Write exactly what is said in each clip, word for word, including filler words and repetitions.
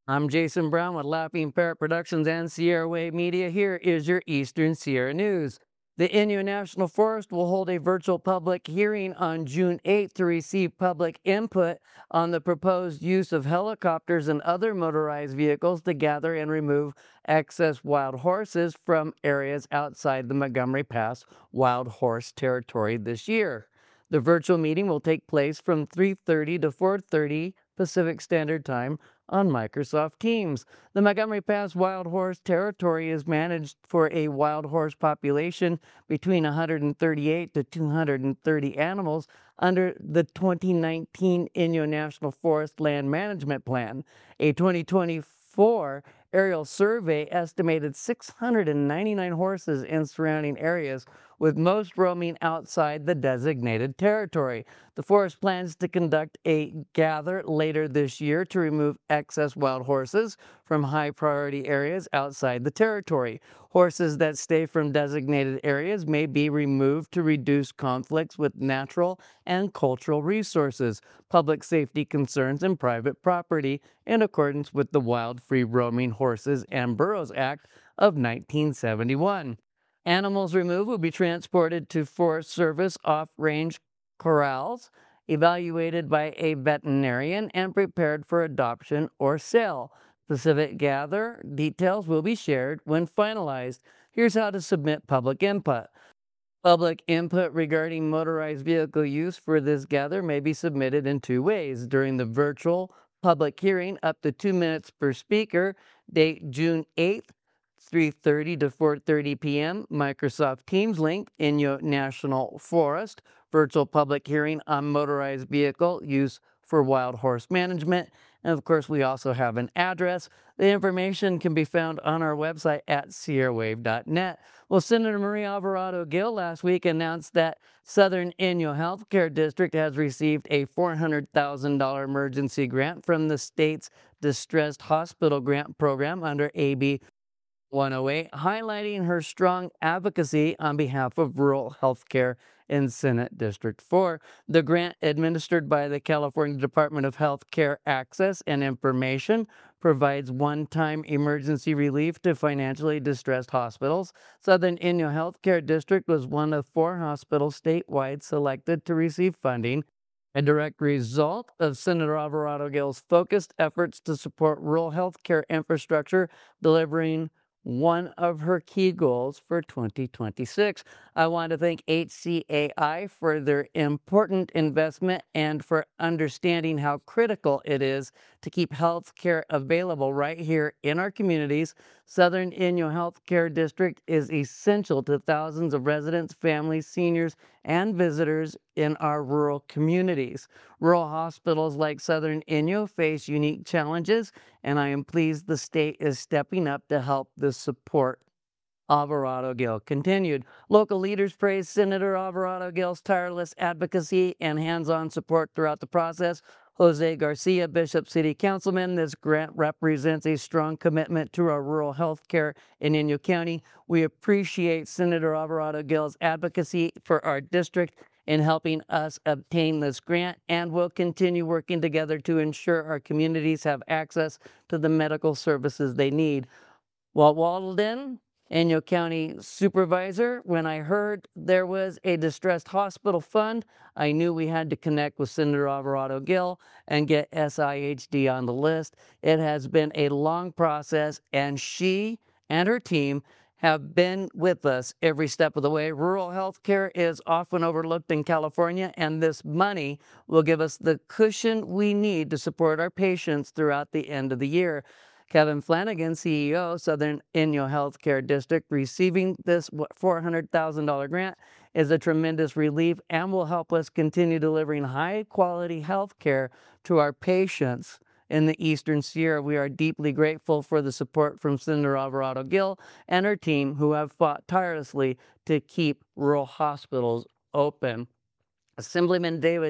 I'm Jason Brown with Laughing Parrot Productions and Sierra Wave Media. Here is your Eastern Sierra News. The Inyo National Forest will hold a virtual public hearing on June eighth to receive public input on the proposed use of helicopters and other motorized vehicles to gather and remove excess wild horses from areas outside the Montgomery Pass Wild Horse Territory this year. The virtual meeting will take place from three thirty to four thirty Pacific Standard Time on Microsoft Teams. The Montgomery Pass Wild Horse Territory is managed for a wild horse population between one hundred thirty-eight to two hundred thirty animals under the twenty nineteen Inyo National Forest Land Management Plan. A twenty twenty-four aerial survey estimated six hundred ninety-nine horses in surrounding areas, with most roaming outside the designated territory. The forest plans to conduct a gather later this year to remove excess wild horses from high priority areas outside the territory. Horses that stay from designated areas may be removed to reduce conflicts with natural and cultural resources, public safety concerns, and private property in accordance with the Wild Free Roaming Horses and Burros Act of nineteen seventy-one. Animals removed will be transported to Forest Service off-range corrals, evaluated by a veterinarian, and prepared for adoption or sale. Specific gather details will be shared when finalized. Here's how to submit public input. Public input regarding motorized vehicle use for this gather may be submitted in two ways. During the virtual public hearing, up to two minutes per speaker, date June eighth, three thirty to four thirty p.m. Microsoft Teams link, Inyo National Forest, virtual public hearing on motorized vehicle use for wild horse management. And of course, we also have an address. The information can be found on our website at sierra wave dot net. Well, Senator Marie Alvarado Gil last week announced that Southern Inyo Healthcare District has received a four hundred thousand dollars emergency grant from the state's Distressed Hospital Grant Program under A B one oh eight, highlighting her strong advocacy on behalf of rural health care in Senate District four. The grant, administered by the California Department of Health Care Access and Information, provides one-time emergency relief to financially distressed hospitals. Southern Inyo Healthcare District was one of four hospitals statewide selected to receive funding, a direct result of Senator Alvarado Gil's focused efforts to support rural health care infrastructure, delivering one of her key goals for twenty twenty-six. I want to thank H C A I for their important investment and for understanding how critical it is to keep health care available right here in our communities. Southern Inyo Healthcare District is essential to thousands of residents, families, seniors, and visitors in our rural communities. Rural hospitals like Southern Inyo face unique challenges, and I am pleased the state is stepping up to help this support. Alvarado Gil continued. Local leaders praised Senator Alvarado Gil's tireless advocacy and hands-on support throughout the process. Jose Garcia, Bishop City Councilman, this grant represents a strong commitment to our rural health care in Inyo County. We appreciate Senator Alvarado Gil's advocacy for our district in helping us obtain this grant, and will continue working together to ensure our communities have access to the medical services they need. Walt Walden, Inyo County Supervisor, when I heard there was a distressed hospital fund, I knew we had to connect with Senator Alvarado Gil and get S I H D on the list. It has been a long process, and she and her team have been with us every step of the way. Rural health care is often overlooked in California, and this money will give us the cushion we need to support our patients throughout the end of the year. Kevin Flanagan, C E O, Southern Inyo Healthcare District, receiving this four hundred thousand dollars grant is a tremendous relief and will help us continue delivering high-quality health care to our patients in the Eastern Sierra. We are deeply grateful for the support from Senator Alvarado Gil and her team, who have fought tirelessly to keep rural hospitals open. Assemblyman David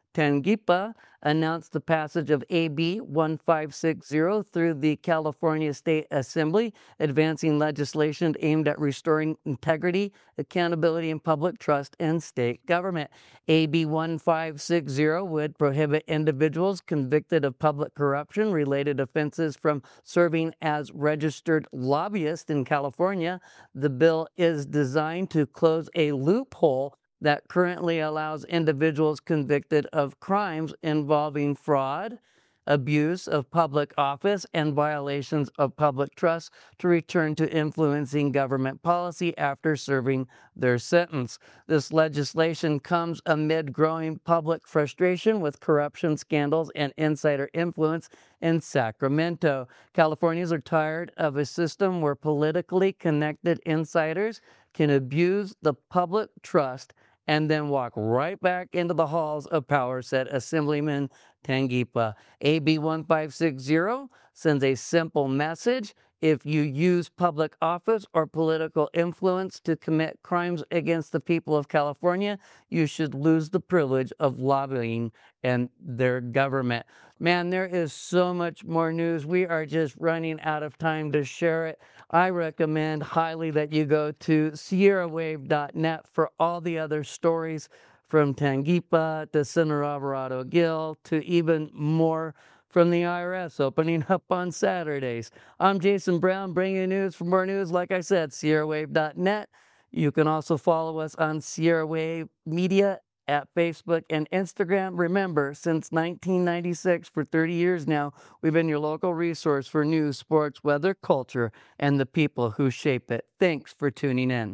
Tangipa announced the passage of A B one five six zero through the California State Assembly, advancing legislation aimed at restoring integrity, accountability, and public trust in state government. A B one five six zero would prohibit individuals convicted of public corruption-related offenses from serving as registered lobbyists in California. The bill is designed to close a loophole that currently allows individuals convicted of crimes involving fraud, abuse of public office, and violations of public trust to return to influencing government policy after serving their sentence. This legislation comes amid growing public frustration with corruption scandals and insider influence in Sacramento. Californians are tired of a system where politically connected insiders can abuse the public trust and then walk right back into the halls of power, said Assemblyman Tangipa. A B one five six zero sends a simple message. If you use public office or political influence to commit crimes against the people of California, you should lose the privilege of lobbying and their government. Man, there is so much more news. We are just running out of time to share it. I recommend highly that you go to Sierra Wave dot net for all the other stories, from Tangipa to Senator Alvarado Gil to even more from the I R S opening up on Saturdays. I'm Jason Brown, bringing you news. For more news, like I said, Sierra Wave dot net. You can also follow us on Sierra Wave Media at Facebook and Instagram. Remember, since nineteen ninety-six, for thirty years now, we've been your local resource for news, sports, weather, culture, and the people who shape it. Thanks for tuning in.